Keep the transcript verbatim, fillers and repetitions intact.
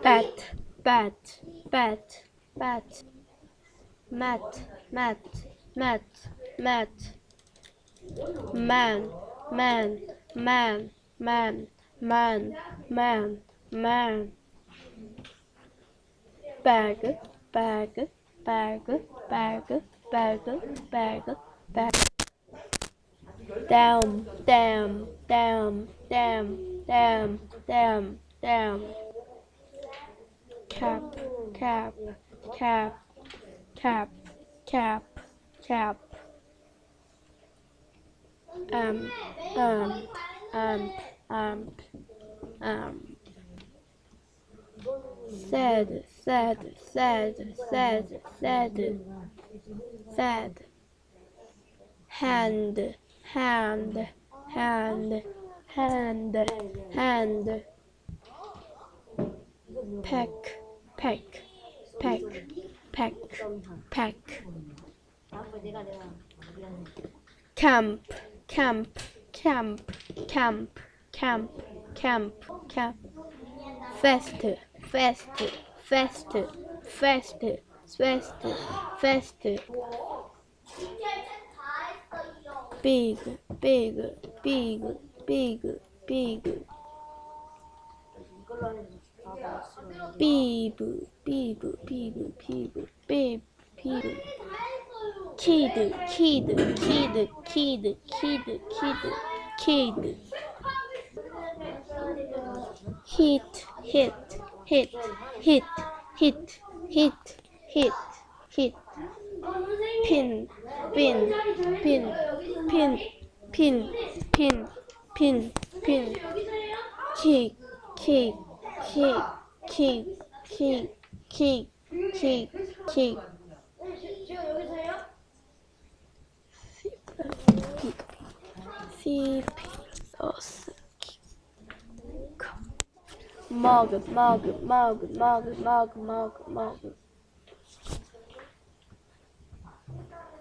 bat, bat, bat, bat, mat, mat, mat, mat, man, man, man, man, man, man, man, bag, bag, bag, bag, bag, bag, bag, down, down, down, down, down, down, down, cap, cap, cap, cap, cap, cap, um, um, um, um, um, sad, sad, sad, sad, sad, sad, hand, hand, hand, hand, hand, peck, peck, peck, peck, peck, camp, camp, camp, camp, camp, camp, camp, fest, fest, fest, fest, fest, fest, big, big, big, big, big, beep, beep, beep, beep, beep, beep, kid, kid, kid, kid, kid, kid, kid, hit, hit, hit, hit, hit, hit, hit, hit, pin, pin, pin, pin, pin, pin, pin, pin, kick, kick, kick, kick, kick, kick, kick, kick. Fipilos. Mug, mug, mug, mug, mug, mug, mug.